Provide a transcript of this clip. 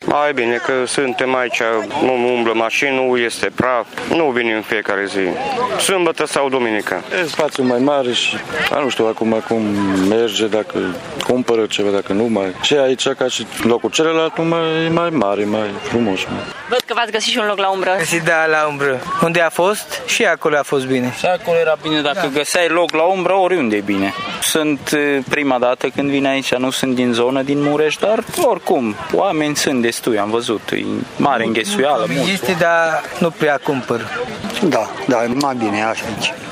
Mai bine că suntem aici, nu umblă mașini, nu este praf, nu vin în fiecare zi. Sâmbătă sau duminică. E spațiu mai mare și nu știu acum cum merge, dacă cumpără ceva, dacă nu mai. Și aici, ca și locul celălalt, e mai mare, mai frumos. Văd că v-ați găsit și un loc la umbră. Da, la umbră. Unde a fost și acolo a fost bine. Și acolo era bine, dacă găseai loc la umbră, oriunde e bine. Sunt prima dată când vin aici, nu sunt din zonă, din Mureș, dar oricum, oameni sunt destui, am văzut, e mare înghesuială. Este, dar nu prea cumpăr. Da, mai bine așa aici.